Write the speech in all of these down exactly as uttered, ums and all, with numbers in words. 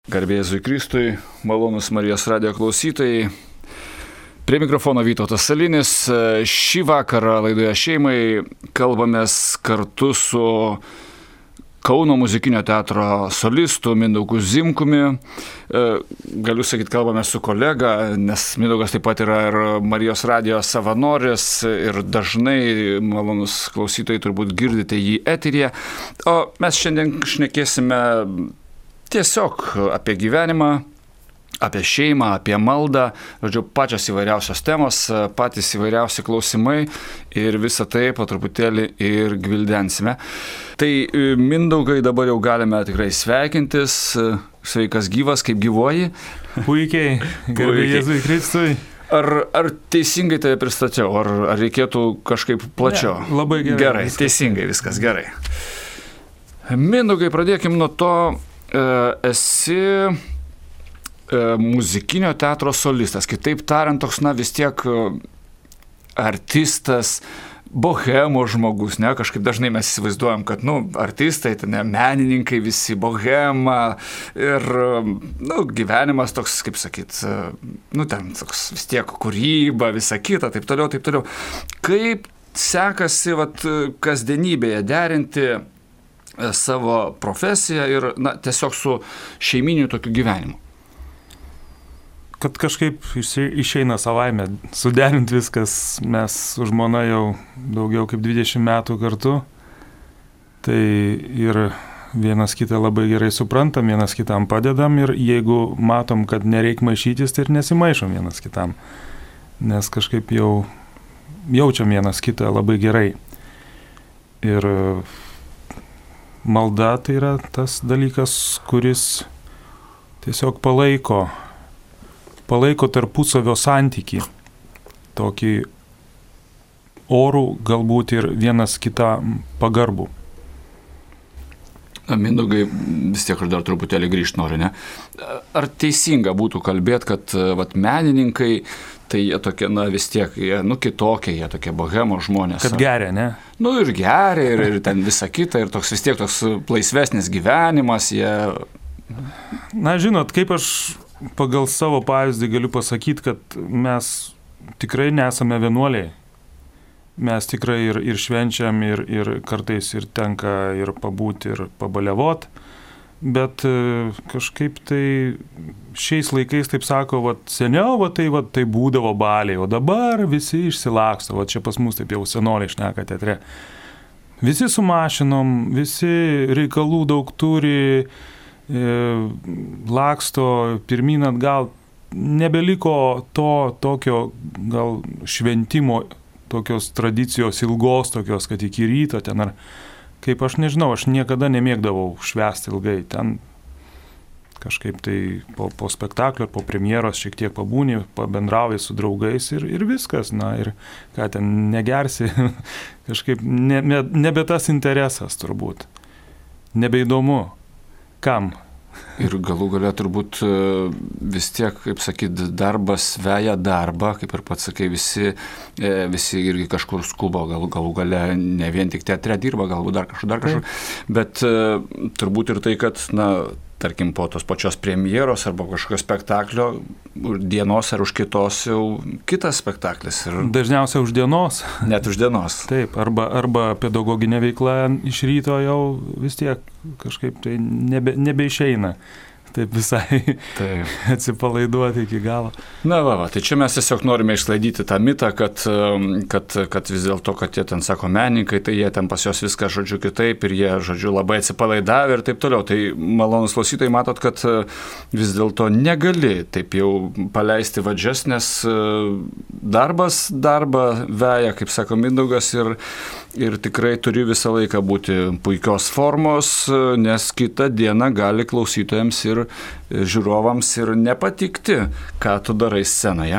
Garbė Jėzui Kristui, malonus Marijos radijo klausytojai. Prie mikrofono Vytautas Salinis. Šį vakarą laidoje šeimai kalbamės kartu su Kauno muzikinio teatro solistu Mindaugu Zimkumi. Galiu sakyti, kalbame su kolega, nes Mindaugas taip pat yra ir Marijos radijo savanoris ir dažnai, malonus klausytojai, turbūt girdite jį eteryje. O mes šiandien šnekėsime tiesiog apie gyvenimą, apie šeimą, apie maldą, žodžiu, pačios įvairiausios temos, patys įvairiausi klausimai ir visą tai po truputėlį ir gvildensime. Tai Mindaugai, dabar jau galime tikrai sveikintis. Sveikas gyvas, kaip gyvoji? Puikiai, garbė Jėzui Kristui. Ar, ar teisingai tave pristačiau, ar, ar reikėtų kažkaip plačiau? Ne, labai gerai. Gerai, viskas. Teisingai viskas, gerai. Mindaugai, pradėkim nuo to, esi muzikinio teatro solistas, kitaip tariant, toks, na, vis tiek artistas, bohemo žmogus, ne, kažkaip dažnai mes įsivaizduojam, kad, nu, artistai, ten, ne, menininkai visi, bohema ir, nu, gyvenimas toks, kaip sakyt, nu, ten toks vis tiek kūryba, visa kita, taip toliau, taip toliau. Kaip sekasi, vat, kasdienybėje derinti savo profesiją ir, na, tiesiog su šeiminiu tokiu gyvenimu? Kad kažkaip išeina savaime suderinti viskas, mes su žmona jau daugiau kaip dvidešimt metų kartu, tai ir vienas kitą labai gerai suprantam, vienas kitam padedam ir jeigu matom, kad nereik maišytis, tai ir nesimaišom vienas kitam, nes kažkaip jau jaučiam vienas kitą labai gerai. Ir malda tai yra tas dalykas, kuris tiesiog palaiko, palaiko tarpusavio santykį, tokį orų, galbūt ir vienas kitą pagarbų. Mindaugai, vis tiek aš dar truputėlį grįžt noriu, ne? Ar teisinga būtų kalbėti, kad vat, menininkai, tai jie tokie, na, vis tiek, jie, nu, kitokie, jie tokie bohemo žmonės. Kad geria, ne? Nu, ir geria, ir, ir ten visa kita, ir toks vis tiek toks laisvesnis gyvenimas, jie... Na, žinot, kaip aš pagal savo pavyzdį galiu pasakyti, kad mes tikrai nesame vienuoliai. Mes tikrai ir, ir švenčiam, ir, ir kartais ir tenka ir pabūti, ir pabaliavot, bet kažkaip tai šiais laikais, taip sako, vat, seniau vat, tai, vat, tai būdavo baliai, o dabar visi išsilaksto, vat, čia pas mus taip jau senoliai šneka teatre. Visi su mašinom, visi reikalų daug turi, e, laksto pirmyn atgal, nebeliko to tokio gal šventimo, tokios tradicijos ilgos, tokios, kad iki ryto ten ar kaip aš nežinau, aš niekada nemėgdavau švęsti ilgai, ten kažkaip tai po, po spektaklio ar po premjeros šiek tiek pabūni, pabendrauji su draugais ir, ir viskas, na ir ką ten negersi, kažkaip ne, ne, nebe tas interesas turbūt, nebeįdomu, kam. Ir galų galia turbūt vis tiek, kaip sakyt, darbas veja darbą, kaip ir pats sakai, visi, visi irgi kažkur skubo, galų, galų galia ne vien tik teatre dirba, galbūt dar kažkur, dar kažkur, bet turbūt ir tai, kad, na, tarkim, po tos pačios premjeros arba kažkokio spektaklio dienos ar už kitos jau kitas spektaklis. Ir dažniausiai už dienos. Net už dienos. Taip, arba, arba pedagoginė veikla iš ryto jau vis tiek kažkaip tai nebe, nebeišeina. Taip visai Taip. atsipalaiduoti iki galo. Na va, va, tai čia mes tiesiog norime išsklaidyti tą mitą, kad, kad, kad vis dėlto, kad jie ten sako menininkai, tai jie ten pas juos viską, žodžiu, kitaip ir jie, žodžiu, labai atsipalaidavę ir taip toliau. Tai malonus klausytojai, matot, kad vis dėlto negali taip jau paleisti vadžias, nes darbas darbą veja, kaip sako Mindaugas, ir, ir tikrai turi visą laiką būti puikios formos, nes kitą dieną gali klausytojams ir žiūrovams ir nepatikti, ką tu darai scenoje.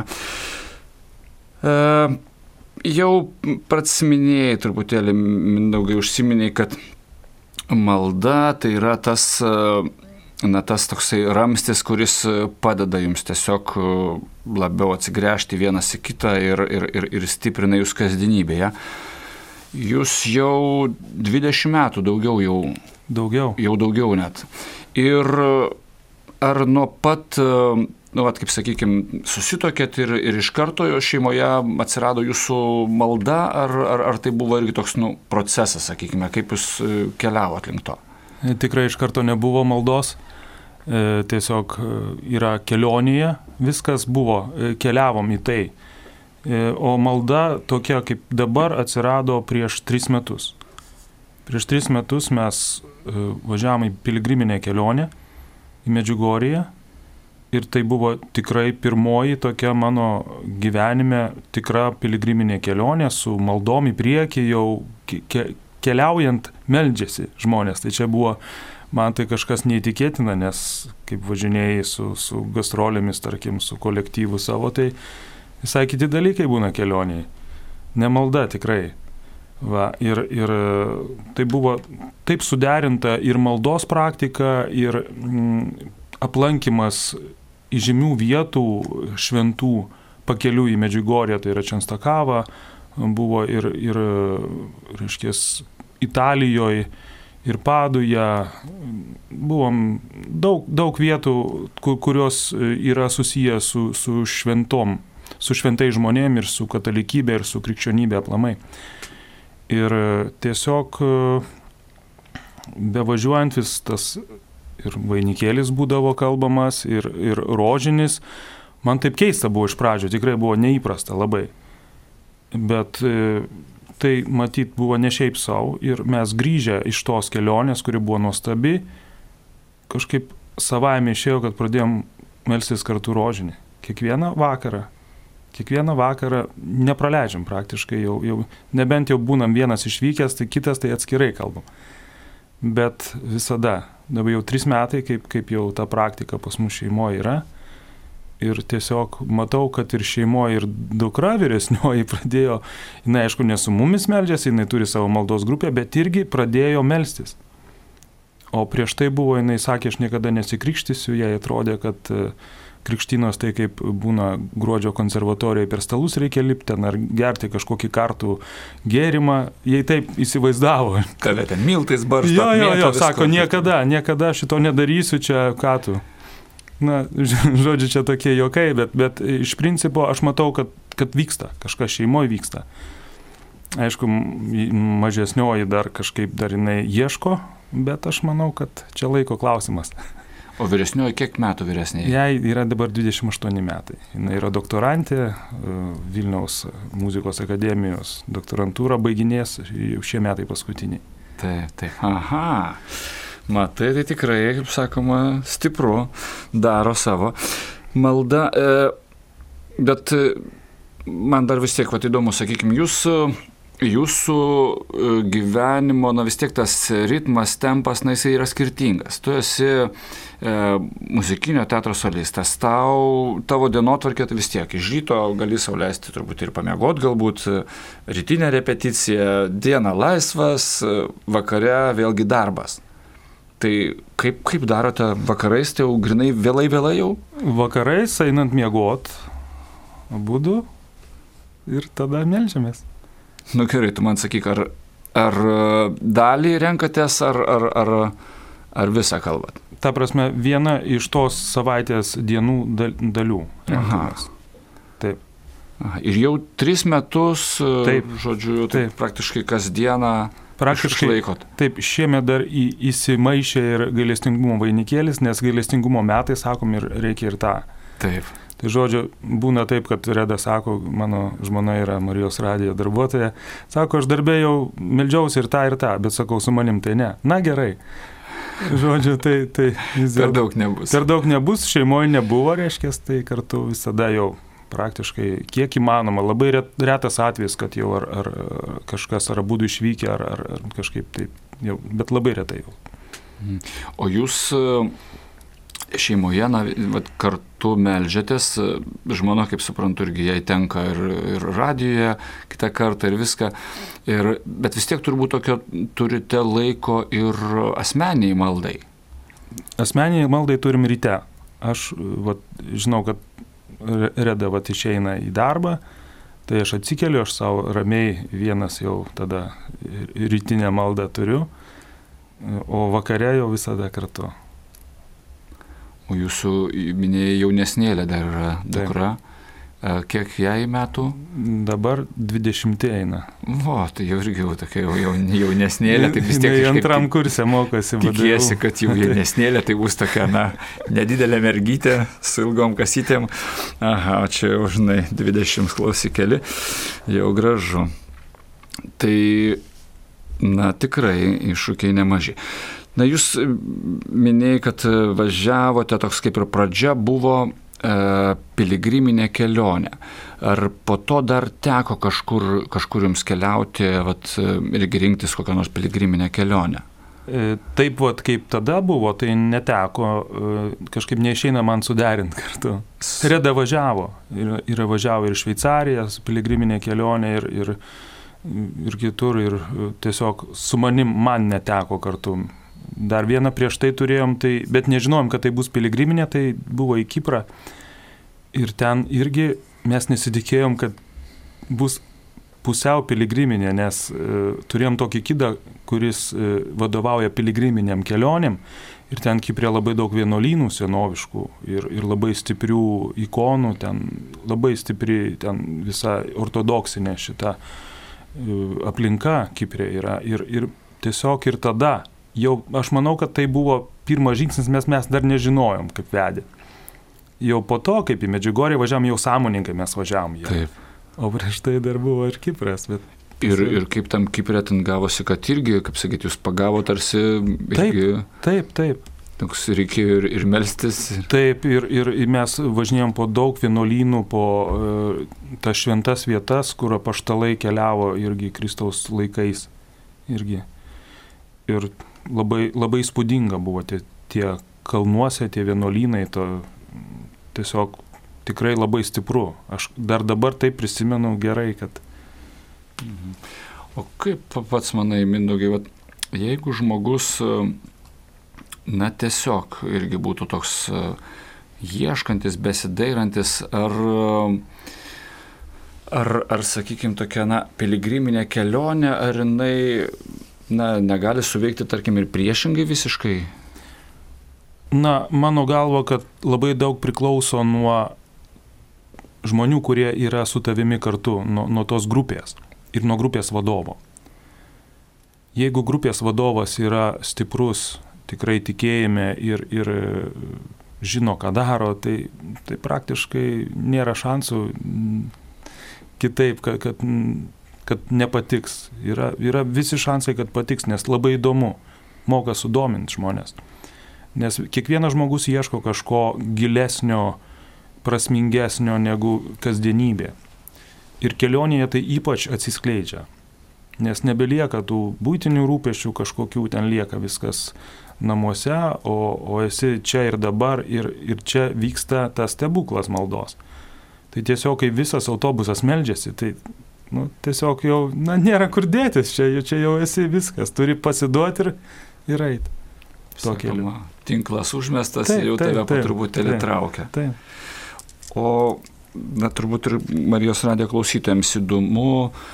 E, jau prasiminėjai, truputėlį Mindaugai užsiminėjai, kad malda tai yra tas, na, tas toksai ramstis, kuris padeda jums tiesiog labiau atsigręžti vienas į kitą ir, ir, ir, ir stiprina jūs kasdienybėje. Jūs jau dvidešimt metų daugiau jau. Daugiau. Jau daugiau net. Ir ar nuo pat, nu, vat, kaip sakykime, susitokėt ir, ir iš karto jo šeimoje atsirado jūsų malda, ar, ar, ar tai buvo irgi toks, nu, procesas, sakykime, kaip jūs keliavot link to? Tikrai iš karto nebuvo maldos, e, tiesiog yra kelionėje, viskas buvo, keliavom į tai. E, o malda tokia kaip dabar atsirado prieš tris metus. Prieš tris metus mes e, važiavom į piligriminę kelionę į Medžiugorję ir tai buvo tikrai pirmoji tokia mano gyvenime tikra piligriminė kelionė su maldom į priekį, jau ke, keliaujant meldžiasi žmonės. Tai čia buvo man tai kažkas neįtikėtina, nes kaip važinėjai su, su gastrolėmis, tarkim, su kolektyvu savo, tai visai kiti dalykai būna kelionėje. Ne malda tikrai. Va, ir, ir tai buvo taip suderinta ir maldos praktika, ir mm, aplankimas įžymių vietų, šventų pakelių į Medžiugorję, tai yra Čenstakava, buvo ir, ir reiškės, Italijoje, ir Paduje. Buvom daug, daug vietų, kurios yra susiję su, su šventom, su šventai žmonėm ir su katalikybė ir su krikščionybė aplamai. Ir tiesiog bevažiuojant vis tas ir vainikėlis būdavo kalbamas, ir, ir rožinis. Man taip keista buvo iš pradžių, tikrai buvo neįprasta labai. Bet tai matyt buvo ne šiaip savo ir mes grįžę iš tos kelionės, kuri buvo nuostabi, kažkaip savaime išėjo, kad pradėjom melstis kartu rožinį. Kiekvieną vakarą. Kiekvieną vakarą nepraleidžiam praktiškai, jau, jau, nebent jau būnam vienas išvykęs, tai kitas tai atskirai kalbam. Bet visada, dabar jau tris metai, kaip, kaip jau ta praktika pas mus šeimoje yra. Ir tiesiog matau, kad ir šeimoje ir dukra vyresnioji pradėjo, jinai aišku ne su mumis meldžiasi, jinai turi savo maldos grupę, bet irgi pradėjo melstis. O prieš tai buvo, jinai sakė, aš niekada nesikrikštysiu, jai atrodė, kad krikštynos tai kaip būna gruodžio konservatorijoje, per stalus reikia lipti ar gerti kažkokį kartų gėrimą, jai taip įsivaizdavo. Tave ten miltais barsto. Jo, jo, jo, sako, niekada, niekada šito nedarysiu, čia ką tu. Na, žodžiu, čia tokie juokai, bet, bet iš principo aš matau, kad, kad vyksta, kažkas šeimoje vyksta. Aišku, mažesnioji dar kažkaip dar jinai ieško, bet aš manau, kad čia laiko klausimas. O vyresnioji kiek metų vyresnė? Jai yra dabar dvidešimt aštuoni metai. Jis yra doktorantė, Vilniaus muzikos akademijos doktorantūrą baiginės, jau šie metai paskutiniai. Taip, taip. Aha. Matai, tai tikrai, kaip sakoma, stipru, daro savo maldą. Bet man dar vis tiek, vat, įdomu, sakykime, jūsų, jūsų gyvenimo, na vis tiek tas ritmas, tempas, na jisai yra skirtingas. Tu esi e, muzikinio teatro solistas, tau, tavo dienotvarkė tai vis tiek iš ryto gali sau leisti turbūt ir pamiegot, galbūt rytinę repeticiją, dieną laisvas, vakare vėlgi darbas. Tai kaip, kaip darote vakarais, tai jau grinai vėlai vėlai jau? Vakarais einant miegot, abudu ir tada melžiamės. Nu gerai, tu man sakyk, ar, ar dalį renkatės, ar, ar, ar, ar visą kalbat? Ta prasme, viena iš tos savaitės dienų dalių renkamės. Taip. Aha. Ir jau tris metus, taip, žodžiu, taip, taip. Praktiškai kasdieną praktiškai išlaikot. Taip, šiemet dar į, įsimaišė ir gailestingumo vainikėlis, nes gailestingumo metai, sakom, ir reikia ir tą. Taip. Tai žodžiu, būna taip, kad Reda sako, mano žmona yra Marijos radijo darbuotoja, sako, aš darbė jau meldžiausi ir tą ir tą, bet sakau, su manim tai ne. Na gerai. Žodžiu, tai... tai per daug nebus. Per daug nebus, šeimoje nebuvo, reiškia, tai kartu visada jau praktiškai kiek įmanoma. Labai retas atvejis, kad jau ar, ar kažkas ar būtų išvykę, ar, ar, ar kažkaip taip, jau, bet labai retai jau. O jūs šeimoje, na, vat, kartu meldžiatės, žmona, kaip suprantu, irgi jai tenka ir, ir radijoje kitą kartą ir viską, ir, bet vis tiek turbūt tokio turite laiko ir asmeniai maldai. Asmeniai maldai turim ryte. Aš vat, žinau, kad Reda vat, išeina į darbą, tai aš atsikeliu, aš savo ramiai vienas jau tada rytinę maldą turiu, o vakare jau visada kartu. O jūsų minėjai jaunesnėlė dar yra dukra. Taip. Kiek jai metų? Dabar dvidešimti eina. O, tai jau irgi jau tokia jau jaunesnėlė, tai vis tiek kažkaip... Antram kurse mokosi. Tikiesi, kad jau jaunesnėlė, tai bus tokia, na, nedidelė mergytė su ilgom kasytėm. Aha, čia jau, žinai, dvidešimt klausikeli, jau gražu. Tai, na, tikrai iššūkiai nemaži. Na, jūs minėjai, kad važiavote, toks kaip ir pradžia buvo piligriminė kelionė. Ar po to dar teko kažkur, kažkur jums keliauti, vat, irgi rinktis kokią nors piligriminę kelionę? Taip, vat, kaip tada buvo, tai neteko, kažkaip neišeina man suderinti kartu. Reda važiavo, yra važiavo ir Šveicariją, piligriminė kelionė ir, ir, ir kitur, ir tiesiog su manim man neteko kartu. Dar vieną prieš tai turėjom, tai, bet nežinojom, kad tai bus piligriminė, tai buvo į Kiprą. Ir ten irgi mes nesitikėjom, kad bus pusiau piligriminė, nes e, turėjom tokį kidą, kuris e, vadovauja piligriminiam kelionėm. Ir ten Kiprė labai daug vienuolynų senoviškų ir, ir labai stiprių ikonų, ten labai stipri ten visa ortodoksinė šita e, aplinka Kiprė yra. Ir, ir tiesiog ir tada jau, aš manau, kad tai buvo pirmas žingsnis, mes mes dar nežinojom, kaip vedė. Jau po to, kaip į Medžiugorję važiavom, jau sąmoningai mes važiavom. Jau. Taip. O prieš tai dar buvo ir Kipras. Bet... Ir, ir kaip tam Kiprė ten gavosi, kad irgi, kaip sakyti, jūs pagavo tarsi... Irgi... Taip, taip, taip. Toks reikėjo ir, ir melstis. Taip, ir, ir, ir mes važinėjom po daug vienuolynų, po uh, tas šventas vietas, kur apaštalai keliavo irgi Kristaus laikais. Irgi. Ir labai, labai įspūdinga buvo tie, tie kalnuose, tie vienuolynai, to tiesiog tikrai labai stipru. Aš dar dabar taip prisimenu gerai, kad... Mhm. O kaip pats manai, Mindaugai, vat, jeigu žmogus, na tiesiog irgi būtų toks ieškantis, besidairantis, ar, ar, ar sakykime, tokia, na, piligriminė kelionė, ar jinai... Na, negali suveikti, tarkim, ir priešingai visiškai? Na, mano galva, kad labai daug priklauso nuo žmonių, kurie yra su tavimi kartu, nuo, nuo tos grupės ir nuo grupės vadovo. Jeigu grupės vadovas yra stiprus, tikrai tikėjime ir, ir žino, ką daro, tai, tai praktiškai nėra šansų kitaip, kad... kad kad nepatiks. Yra, yra visi šansai, kad patiks, nes labai įdomu, moka sudominti žmonės. Nes kiekvienas žmogus ieško kažko gilesnio, prasmingesnio negu kasdienybė. Ir kelionėje tai ypač atsiskleidžia. Nes nebelieka tų buitinių rūpesčių, kažkokių ten lieka viskas namuose, o, o esi čia ir dabar ir, ir čia vyksta tas stebuklas maldos. Tai tiesiog, kai visas autobusas meldžiasi, tai nu, tiesiog jau, na, nėra kur dėtis, čia, čia jau esi viskas, turi pasiduoti ir, ir eiti. Sakoma, tinklas užmestas, taip, jau tave po truputėlį traukia. Taip. O, na, turbūt ir Marijos radijo klausytojams įdomu,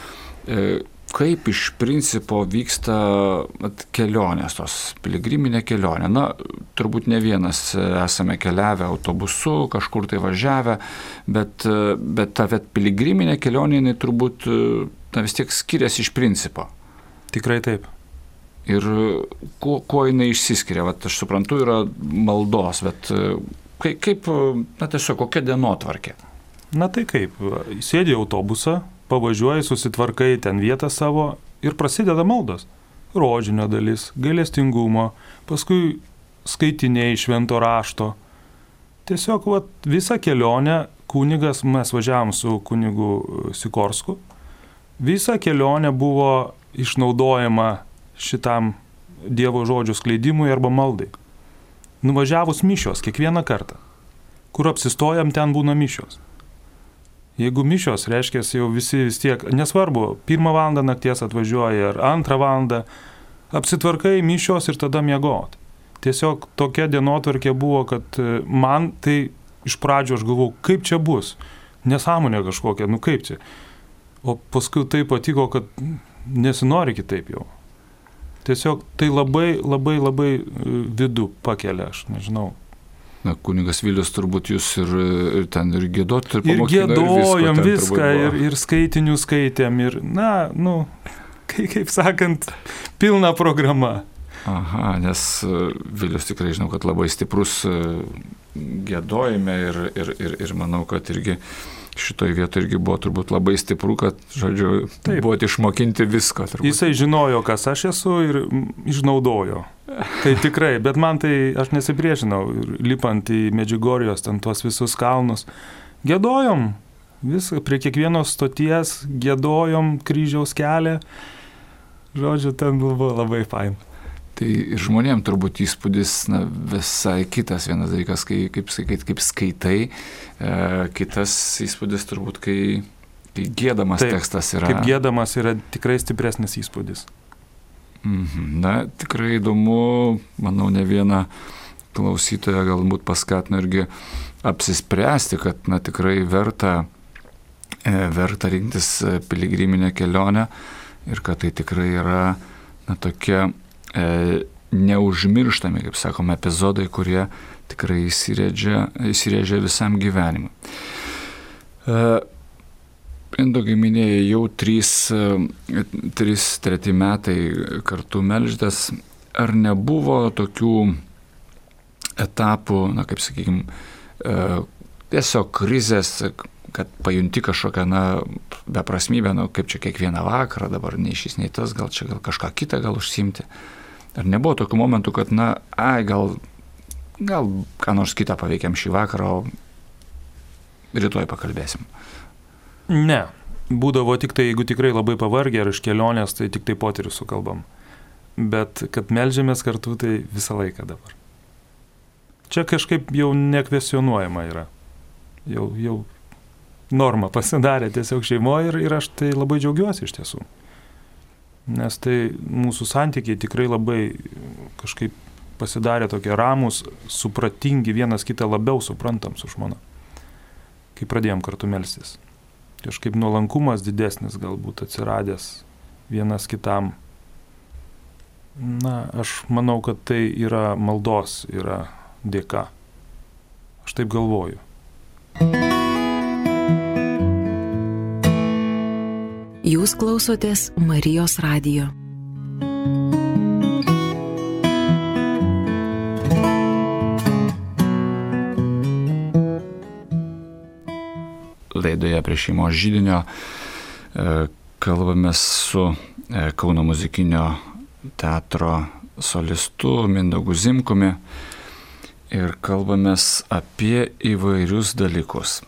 e, kaip iš principo vyksta at, kelionės, tos piligriminė kelionė. Na, turbūt ne vienas esame keliavę autobusu, kažkur tai važiavę, bet, bet ta piligriminė kelionė, jinai turbūt na, vis tiek skiriasi iš principo. Tikrai taip. Ir kuo, kuo jinai išsiskiria? Vat, aš suprantu, yra maldos, bet kaip, kaip na, tiesiog kokia dienotvarkė? Na tai kaip, sėdi į autobusą, pavažiuoji, susitvarkai ten vietą savo ir prasideda maldos. Rožinio dalis, gailestingumo, paskui skaitiniai švento rašto. Tiesiog vat, visą kelionę kunigas, mes važiavom su kunigu Sikorsku, visą kelionę buvo išnaudojama šitam Dievo žodžio skleidimui arba maldai. Nuvažiavus mišios kiekvieną kartą, kur apsistojam, ten būna mišios. Jeigu mišios, reiškia, jau visi vis tiek, nesvarbu, pirmą valandą nakties atvažiuoja ar antrą valandą, apsitvarkai mišios ir tada miegot. Tiesiog tokia dienotvarkė buvo, kad man tai iš pradžio aš galvojau, kaip čia bus, nesąmonė kažkokia, nu kaip čia. O paskui tai patiko, kad nesinori kitaip jau. Tiesiog tai labai, labai, labai vidų pakelia, aš nežinau. na, kunigas Vilius turbūt jūs ir, ir ten ir gėdot, ir Ir pamokino, gėdojom ir visko, viską, ir, ir skaitinių skaitėm, ir, na, nu, kaip, kaip sakant, pilna programa. Aha, nes Vilius tikrai žinau, kad labai stiprus gėdojime ir, ir, ir, ir manau, kad irgi šitoj vietoje irgi buvo turbūt labai stipru, kad, žodžiu, Taip. buvo išmokinti visko. Turbūt. Jisai žinojo, kas aš esu ir išnaudojo. Tai tikrai, bet man tai, aš nesipriešinau, lipant į Medžiugorijos, ten tuos visus kalnus, gėdojom, viską, prie kiekvienos stoties gėdojom kryžiaus kelią, žodžiu, ten buvo labai fain. Tai ir žmonėms turbūt įspūdis na, visai kitas. Vienas dalykas, kai, kaip, kaip, kaip skaitai, e, kitas įspūdis turbūt, kai, kai gėdamas Taip, tekstas yra. Kaip gėdamas yra tikrai stipresnis įspūdis. Mhm. Na, tikrai įdomu, manau, ne vieną klausytoją galbūt paskatino irgi apsispręsti, kad na, tikrai verta, e, verta rinktis piligriminę kelionę ir kad tai tikrai yra na, tokia E, neužmirštami, kaip sakome, epizodai, kurie tikrai įsirėdžia, įsirėdžia visam gyvenimui. E, Mindaugai minėjai, jau trys, trys, treti metai kartu melždas. Ar nebuvo tokių etapų, na kaip sakykime, e, tiesiog krizės, kad pajunti kažkokią, na, beprasmybę, nu, kaip čia kiekvieną vakarą, dabar nei šis, nei tas, gal čia gal kažką kitą gal užsiimti. Ar nebuvo tokių momentų, kad, na, ai, gal, gal ką nors kitą paveikiam šį vakarą, o rytoj pakalbėsim? Ne. Būdavo tik tai, jeigu tikrai labai pavargę ar iš kelionės, tai tik tai poterių sukalbam. Bet kad melžiamės kartu, tai visą laiką dabar. Čia kažkaip jau nekvesionuojama yra. Jau, jau norma pasidarė tiesiog šeimoje ir, ir aš tai labai džiaugiuosi iš tiesų. Nes tai mūsų santykiai tikrai labai kažkaip pasidarė tokie ramus, supratingi, vienas kitą labiau suprantam su žmona, kai pradėjom kartu melstis. Kažkaip nuolankumas didesnis galbūt atsiradęs vienas kitam. Na, aš manau, kad tai yra maldos, yra dėka. Aš taip galvoju. Jūs klausotės Marijos radijo. Laidoje prie šeimos židinio kalbamės su Kauno muzikinio teatro solistu Mindaugu Zimkumi ir kalbamės apie įvairius dalykus.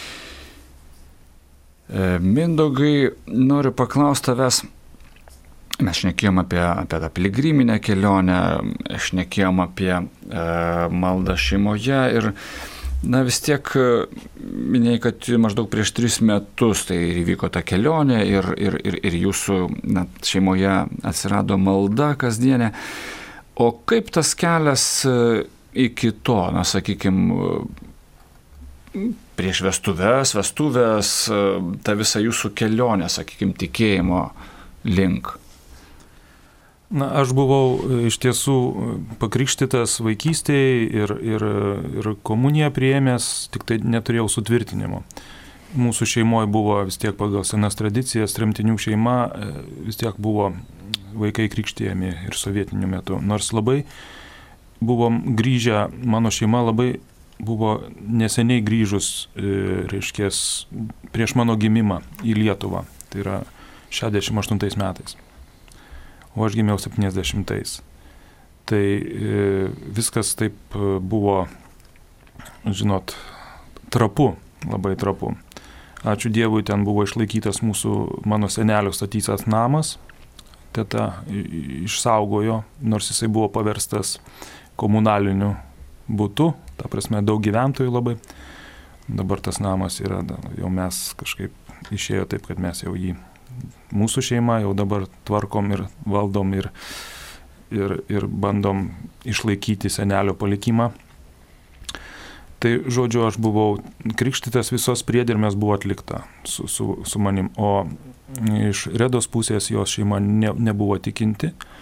Mindaugai, noriu paklausti tavęs, mes šnekėjom apie, apie tą piligriminę kelionę, šnekėjom apie e, maldą šeimoje ir na, vis tiek minėjai, kad maždaug prieš tris metus tai įvyko ta kelionė ir, ir, ir, ir jūsų na, šeimoje atsirado malda kasdienė. O kaip tas kelias iki to, na, sakykime, prieš vestuvės, vestuvės, ta visa jūsų kelionė, sakykime, tikėjimo link? Na, aš buvau iš tiesų pakrikštytas vaikystėje ir, ir, ir komuniją priėmęs, tik tai neturėjau sutvirtinimo. Mūsų šeimoje buvo vis tiek pagal senas tradicijas, tremtinių šeima, vis tiek buvo vaikai krikštėjami ir sovietiniu metu. Nors labai buvom grįžę, mano šeima labai buvo neseniai grįžus, reiškės, prieš mano gimimą į Lietuvą, tai yra šešiasdešimt aštuntais metais, o aš gimiau septyniasdešimtais. Tai viskas taip buvo, žinot, trapu, labai trapu. Ačiū Dievui, ten buvo išlaikytas mūsų, mano senelio statytas namas, teta išsaugojo, nors jisai buvo paverstas komunaliniu būtu, ta prasme daug gyventojų labai. Dabar tas namas yra, jau mes kažkaip išėjo taip, kad mes jau jį, mūsų šeima jau dabar tvarkom ir valdom ir, ir, ir bandom išlaikyti senelio palikimą. Tai žodžiu, aš buvau krikštytas, visos priedermės buvo atlikta su, su, su manim, o iš Redos pusės jos šeima ne, nebuvo tikinti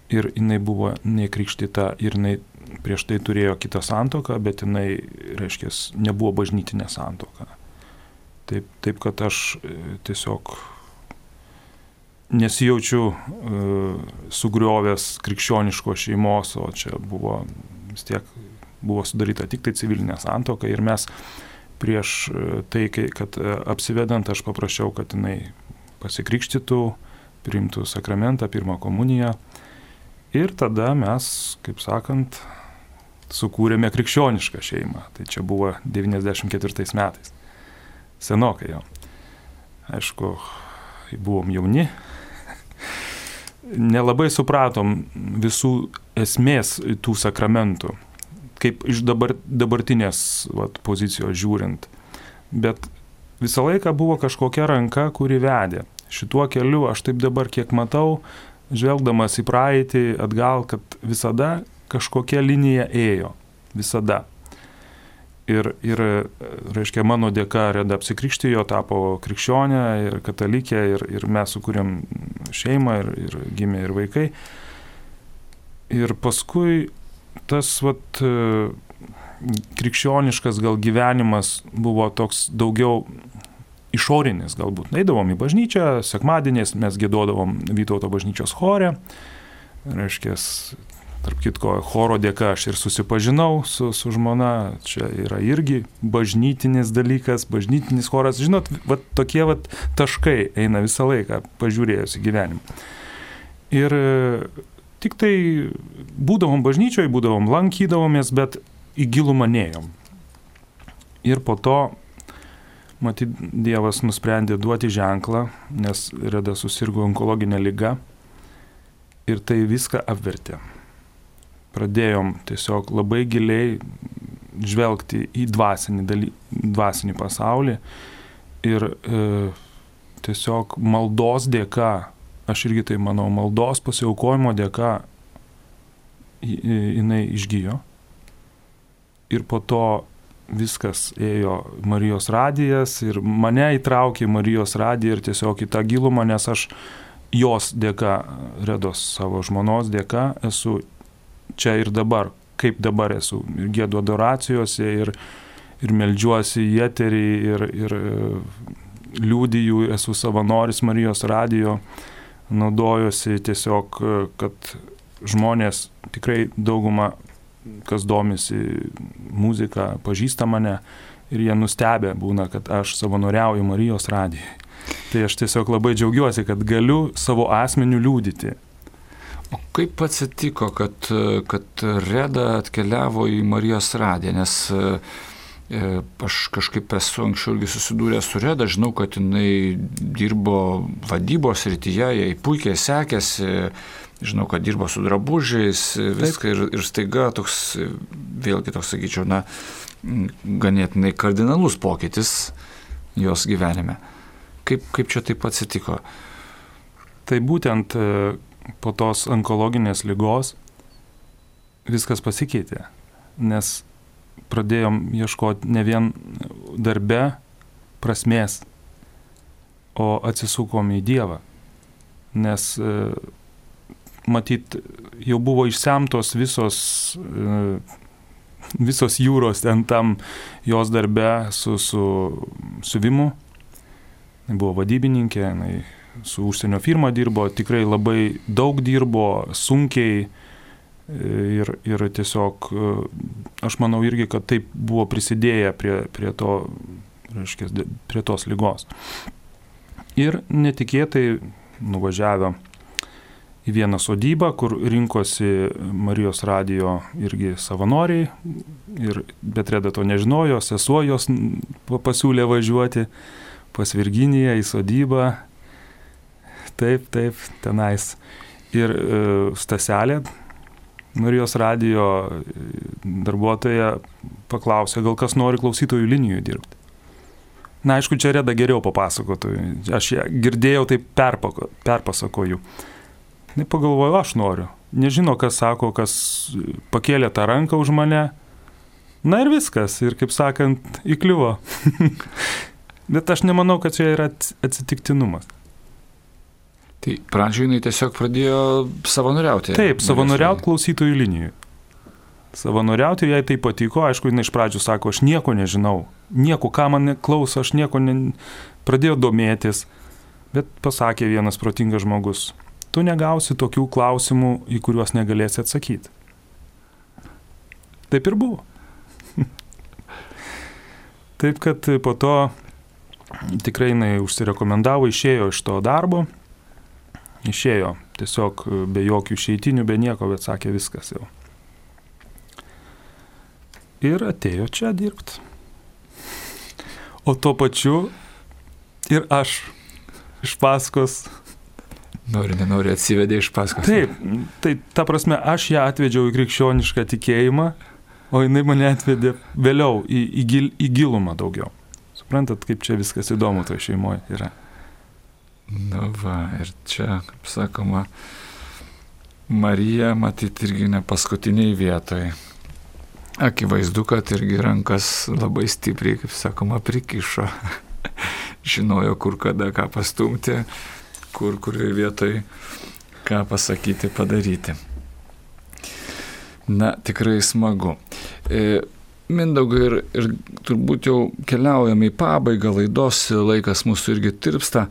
ir jinai buvo nekrikštyta ir jinai prieš tai turėjo kitą santuoką, bet jinai, reiškia, nebuvo bažnytinė santuoka. Taip, taip kad aš tiesiog nesijaučiu uh, sugriovęs krikščioniškos šeimos, o čia buvo vis tiek buvo sudaryta tik tai civilinė santuoka ir mes prieš tai, kad apsivedant aš paprašiau, kad jinai pasikrikštytų, priimtų sakramentą, pirmą komuniją ir tada mes, kaip sakant, sukūrėme krikščionišką šeimą. Tai čia buvo devyniasdešimt ketvirtais metais. Senokai jau. Aišku, buvom jauni. Nelabai supratom visų esmės tų sakramentų, kaip iš dabar, dabartinės vat, pozicijos žiūrint. Bet visą laiką buvo kažkokia ranka, kuri vedė. Šituo keliu aš taip dabar kiek matau, žvelgdamas į praeitį atgal, kad visada kažkokia linija ėjo. Visada. Ir, ir reiškia, mano dėka Reda apsikrikštijo, tapo krikščionė ir katalikė ir, ir mes sukūrėm šeimą ir, ir gimė ir vaikai. Ir paskui tas vat, krikščioniškas gal gyvenimas buvo toks daugiau išorinis galbūt. Eidavom į bažnyčią, sekmadieniais mes giedodavom Vytauto bažnyčios chore. Reiškia, tarp kitko, choro dėka aš ir susipažinau su, su žmona. Čia yra irgi bažnytinis dalykas, bažnytinis choras. Žinot, vat, tokie vat, taškai eina visą laiką, pažiūrėjus į gyvenimą. Ir tik tai būdavom bažnyčioje, būdavom lankydavomės, bet į gilumą neėjom. Ir po to, matyt, Dievas nusprendė duoti ženklą, nes Reda susirgo onkologinę ligą ir tai viską apvertė. Pradėjom tiesiog labai giliai žvelgti į dvasinį, daly, dvasinį pasaulį ir e, tiesiog maldos dėka, aš irgi tai manau, maldos pasiaukojimo dėka jinai išgijo. Ir po to viskas ėjo Marijos radijas ir mane įtraukė Marijos radiją ir tiesiog į tą gilumą, nes aš jos dėka, Redos savo žmonos dėka, esu čia ir dabar, kaip dabar esu. Ir giedu adoracijose, ir, ir meldžiuosi į eterį, ir, ir liudiju, esu savanoris Marijos radijo, naudojuosi tiesiog, kad žmonės, tikrai dauguma, kas domisi muziką, pažįsta mane ir jie nustebę būna, kad aš savanoriauju Marijos radijai. Tai aš tiesiog labai džiaugiuosi, kad galiu savo asmeniu liudyti. O kaip atsitiko, kad, kad Reda atkeliavo į Marijos radiją, nes e, aš kažkaip esu anksčiau irgi susidūręs su Reda, žinau, kad jinai dirbo vadybos srityje, jai puikiai sekėsi, žinau, kad dirbo su drabužiais, viską ir, ir staiga toks, vėlgi toks, sakyčiau, na, ganėtinai kardinalus pokytis jos gyvenime. Kaip, kaip čia taip atsitiko? Tai būtent po tos onkologinės ligos viskas pasikeitė, nes pradėjom ieškoti ne vien darbe prasmės, o atsisukom į Dievą, nes matyt, jau buvo išsemtos visos, visos jūros ten tam jos darbe su, su siuvimu. Jis buvo vadybininkė, jinai su užsienio firma dirbo, tikrai labai daug dirbo, sunkiai ir, ir tiesiog aš manau irgi, kad taip buvo prisidėję prie, prie, to, reiškia, prie tos ligos. Ir netikėtai nuvažiavę į vieną sodybą, kur rinkosi Marijos radijo irgi savanoriai, ir, bet Reda to nežinojo, sesuo jos pasiūlė važiuoti pas Virginiją į sodybą, taip, taip, tenais. Ir e, Staselė, Marijos radijo darbuotoja, paklausė, gal kas nori klausytojų linijų dirbti. Na, aišku, čia Reda geriau papasakotų, aš ją girdėjau, taip perpako, perpasakoju. Ir pagalvoju, aš noriu. Nežino, kas sako, kas pakėlė tą ranką už mane. Na ir viskas, ir kaip sakant, įkliuvo. Bet aš nemanau, kad čia yra atsitiktinumas. Tai pradžioje jinai tiesiog pradėjo savanoriauti. Taip, savanoriauti klausytojų linijų. Savanoriauti ir jai tai patiko, aišku, jinai iš pradžių sako, aš nieko nežinau, nieko, ką man klauso, aš nieko ne... pradėjo domėtis, bet pasakė vienas protingas žmogus, tu negausi tokių klausimų, į kuriuos negalėsi atsakyti. Taip ir buvo. Taip, kad po to tikrai jinai užsirekomendavo, išėjo iš to darbo, išėjo tiesiog be jokių išeitinių, be nieko, bet sakė viskas jau. Ir atėjo čia dirbti. O tuo pačiu ir aš iš paskos. Nori, nenori, atsivedė iš paskos. Taip, tai ta prasme, aš ją atvedžiau į krikščionišką tikėjimą, o jinai mane atvedė vėliau į, į, gil, į gilumą daugiau. Suprantat, kaip čia viskas įdomu toje šeimoje yra. Na va, ir čia, kaip sakoma, Marija, matyti, irgi ne paskutiniai vietoj. Akivaizdu, kad irgi rankas labai stipriai, kaip sakoma, prikišo. Žinojo, kur kada ką pastumti, kur kurioje vietoj ką pasakyti, padaryti. Na, tikrai smagu. E, Mindaugai, ir, ir turbūt jau keliaujame į pabaigą, laidos laikas mūsų irgi tirpsta.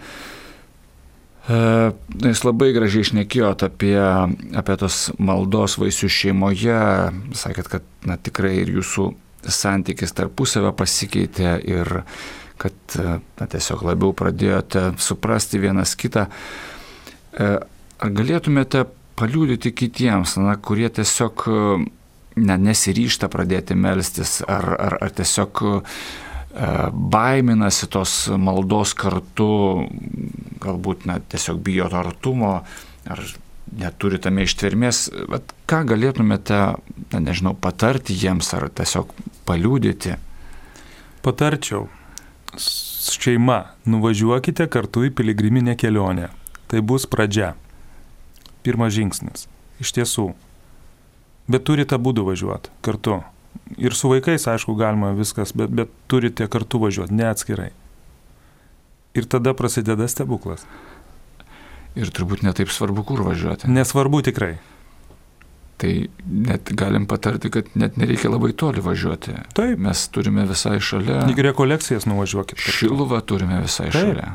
Jūs labai gražiai šnekėjot apie, apie tos maldos vaisius šeimoje, sakėt, kad na, tikrai ir jūsų santykis tarpusavio pasikeitė ir kad na, tiesiog labiau pradėjote suprasti vienas kitą. Ar galėtumėte paliudyti kitiems, na, kurie tiesiog na, nesiryžta pradėti melstis, ar, ar, ar tiesiog baiminasi tos maldos kartu, galbūt na, tiesiog bijo to artumo, ar neturi tame ištvermės, bet ką galėtumėte, na, nežinau, patarti jiems, ar tiesiog paliudyti? Patarčiau, šeima, nuvažiuokite kartu į piligriminę kelionę. Tai bus pradžia, pirmas žingsnis, iš tiesų. Bet turite būdų važiuoti kartu. Ir su vaikais, aišku, galima viskas, bet, bet turite kartu važiuoti, ne atskirai. Ir tada prasideda stebuklas. Ir turbūt netaip svarbu, kur važiuoti. Nesvarbu tikrai. Tai net galim patarti, kad net nereikia labai toli važiuoti. Taip. Mes turime visai šalia. Į rekolekcijas nuvažiuokit. Šiluvą turime visai Taip. Šalia.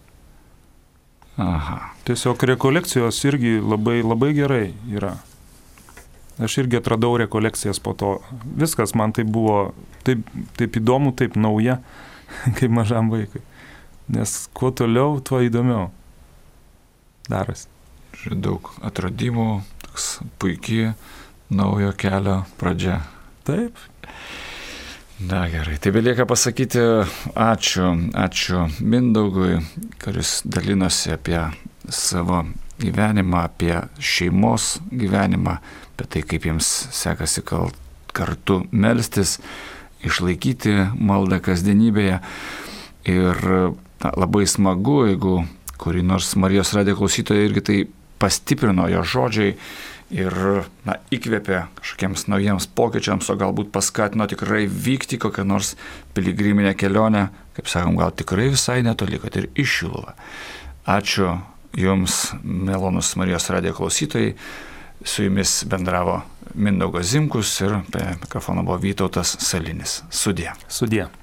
Aha. Tiesiog rekolekcijos irgi labai, labai gerai yra. Aš irgi atradau rekolekcijas po to. Viskas man tai buvo taip, taip įdomu, taip nauja, kaip mažam vaikui. Nes kuo toliau, tuo įdomiau darosi. Daug atradimų, toks puikiai naujo kelio pradžia. Taip. Na gerai, tai belieka pasakyti ačiū, ačiū Mindaugui, kuris dalinosi apie savo gyvenimą, apie šeimos gyvenimą, apie tai, kaip jiems sekasi kartu melstis, išlaikyti maldą kasdienybėje. Ir na, labai smagu, jeigu kurį nors Marijos radijo klausytoją irgi tai pastiprino jo žodžiai ir na, įkvėpė kažkokiems naujiems pokyčiams, o galbūt paskatino tikrai vykti kokią nors piligriminę kelionę, kaip sakom, gal tikrai visai netoli, kad ir į Šiluvą. Ačiū Jums, malonūs Marijos radijo klausytojai. Su Jumis bendravo Mindaugas Zimkus ir prie mikrofono buvo Vytautas Salinis. Sudie. Sudie.